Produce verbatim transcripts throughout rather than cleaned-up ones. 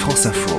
France Info.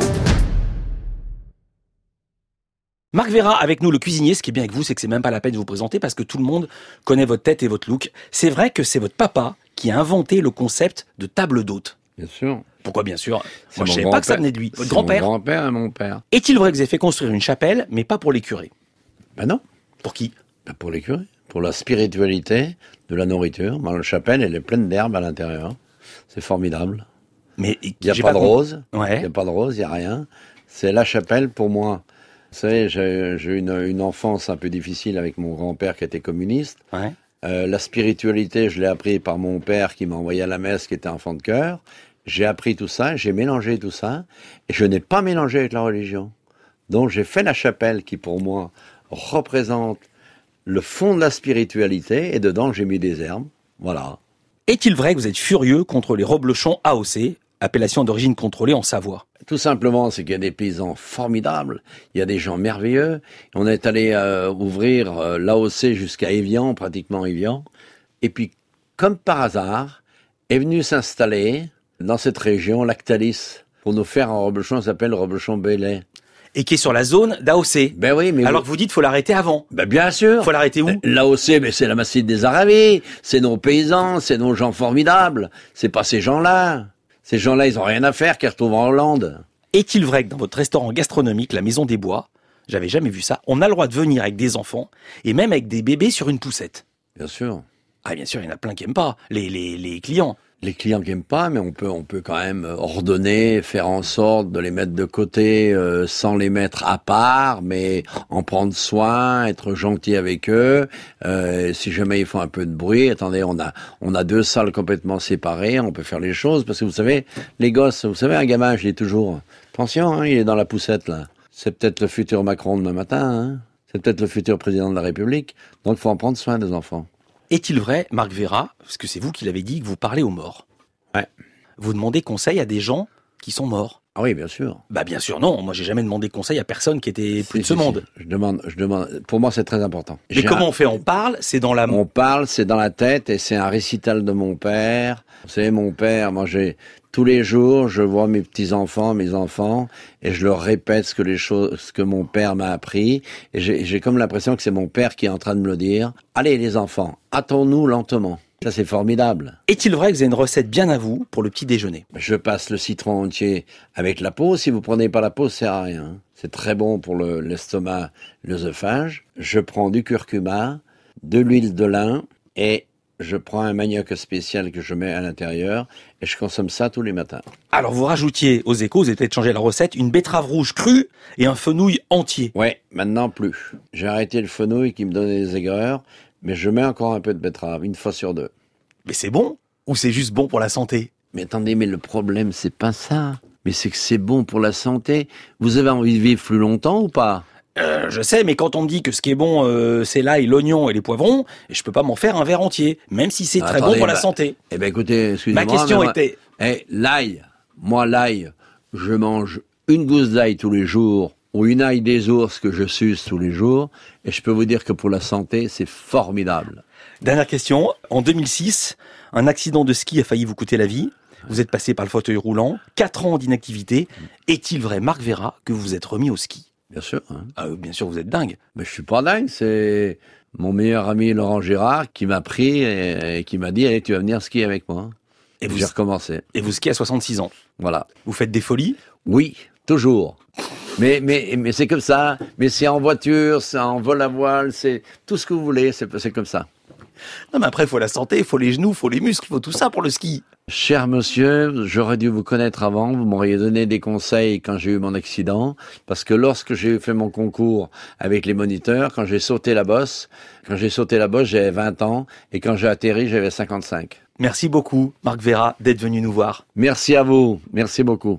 Marc Veyrat, avec nous, le cuisinier. Ce qui est bien avec vous, c'est que c'est même pas la peine de vous présenter parce que tout le monde connaît votre tête et votre look. C'est vrai que c'est votre papa qui a inventé le concept de table d'hôte. Bien sûr. Pourquoi bien sûr? C'est Moi je mon savais pas que ça grand-père. venait de lui. Votre C'est grand-père. Mon grand-père et mon père. Est-il vrai que vous avez fait construire une chapelle, mais pas pour les curés? Ben non, Pour qui? ben pour les curés. Pour la spiritualité de la nourriture. Dans la chapelle, elle est pleine d'herbes à l'intérieur. C'est formidable. Mais Il n'y a j'ai pas de compris. rose. Il n'y Ouais. a pas de rose, il n'y a rien. C'est la chapelle pour moi. Vous savez, j'ai j'ai eu une, une enfance un peu difficile avec mon grand-père qui était communiste. Ouais. Euh, la spiritualité, je l'ai appris par mon père qui m'a envoyé à la messe, qui était enfant de cœur. J'ai appris tout ça, j'ai mélangé tout ça, et je n'ai pas mélangé avec la religion. Donc j'ai fait la chapelle qui, pour moi, représente le fond de la spiritualité, et dedans j'ai mis des herbes. Voilà. Est-il vrai que vous êtes furieux contre les reblochons A O C, appellation d'origine contrôlée en Savoie? Tout simplement, c'est qu'il y a des paysans formidables, il y a des gens merveilleux. On est allé euh, ouvrir euh, l'A O C jusqu'à Évian, pratiquement Évian. Et puis, comme par hasard, est venu s'installer dans cette région Lactalis pour nous faire un reblochon qui s'appelle reblochon Belay. Et qui est sur la zone d'A O C. Ben oui, mais Alors vous- que vous dites faut l'arrêter avant. ben bien sûr. Faut l'arrêter où? L'A O C, mais c'est la massif des Arabies, c'est nos paysans, c'est nos gens formidables. C'est pas ces gens-là. Ces gens-là, ils ont rien à faire qu'ils retrouvent en Hollande. Est-il vrai que dans votre restaurant gastronomique, la Maison des Bois, j'avais jamais vu ça, on a le droit de venir avec des enfants et même avec des bébés sur une poussette? Bien sûr. Ah bien sûr, il y en a plein qui aiment pas, les, les, les clients. Les clients qui aiment pas, mais on peut, on peut quand même ordonner, faire en sorte de les mettre de côté euh, sans les mettre à part, mais en prendre soin, être gentil avec eux. Euh, si jamais ils font un peu de bruit, attendez, on a, on a deux salles complètement séparées, on peut faire les choses, parce que vous savez, les gosses, vous savez, un gamin, je dis toujours, attention, hein, il est dans la poussette là. C'est peut-être le futur Macron demain matin, hein. C'est peut-être le futur président de la République. Donc, il faut en prendre soin des enfants. Est-il vrai, Marc Veyrat, parce que c'est vous qui l'avez dit, que vous parlez aux morts? Ouais. Vous demandez conseil à des gens qui sont morts? Ah oui, bien sûr. Bah bien sûr non, moi j'ai jamais demandé conseil à personne qui était plus Si, de ce si, monde. si. Je demande, je demande. Pour moi, c'est très important. Mais J'ai comment un- on fait? On parle, c'est dans la... On parle, c'est dans la tête, et c'est un récital de mon père. Vous savez, mon père, moi, j'ai tous les jours, je vois mes petits enfants, mes enfants, et je leur répète ce que les choses, ce que mon père m'a appris, et j'ai j'ai comme l'impression que c'est mon père qui est en train de me le dire. Allez, les enfants, hâtons-nous lentement. Ça, c'est formidable. Est-il vrai que vous avez une recette bien à vous pour le petit déjeuner? Je passe le citron entier avec la peau. Si vous prenez pas la peau, ça sert à rien. C'est très bon pour le- l'estomac, l'œsophage. Je prends du curcuma, de l'huile de lin et je prends un manioc spécial que je mets à l'intérieur et je consomme ça tous les matins. Alors vous rajoutiez aux échos, vous avez peut-être changé la recette, une betterave rouge crue et un fenouil entier. Ouais, maintenant plus. J'ai arrêté le fenouil qui me donnait des aigreurs, mais je mets encore un peu de betterave, une fois sur deux. Mais c'est bon? Ou c'est juste bon pour la santé? Mais attendez, mais le problème, c'est pas ça. Mais c'est que c'est bon pour la santé. Vous avez envie de vivre plus longtemps ou pas? Euh, je sais, mais quand on me dit que ce qui est bon, euh, c'est l'ail, l'oignon et les poivrons, je peux pas m'en faire un verre entier, même si c'est très Attendez, bon pour la bah, santé. Eh ben écoutez, excusez-moi. Ma question mais moi- était... Eh, l'ail, moi l'ail, je mange une gousse d'ail tous les jours, ou une ail des ours que je suce tous les jours, et je peux vous dire que pour la santé, c'est formidable. Dernière question. En deux mille six, un accident de ski a failli vous coûter la vie. Vous êtes passé par le fauteuil roulant. Quatre ans d'inactivité. Est-il vrai, Marc Veyrat, que vous vous êtes remis au ski? Bien sûr. Hein. Ah, euh, bien sûr, vous êtes dingue. Mais je suis pas dingue, c'est mon meilleur ami Laurent Gérard qui m'a pris et, et qui m'a dit, allez, tu vas venir skier avec moi. Et vous, J'ai recommencé. et vous skiez à soixante-six ans. Voilà. Vous faites des folies? Oui, toujours. Mais, mais, mais c'est comme ça. Mais c'est en voiture, c'est en vol à voile, c'est tout ce que vous voulez, c'est c'est comme ça. Non, mais après, il faut la santé, il faut les genoux, il faut les muscles, il faut tout ça pour le ski. Cher monsieur, j'aurais dû vous connaître avant, vous m'auriez donné des conseils quand j'ai eu mon accident, parce que lorsque j'ai fait mon concours avec les moniteurs, quand j'ai sauté la bosse, quand j'ai sauté la bosse, j'avais vingt ans, et quand j'ai atterri, j'avais cinquante-cinq. Merci beaucoup, Marc Veyrat, d'être venu nous voir. Merci à vous, merci beaucoup.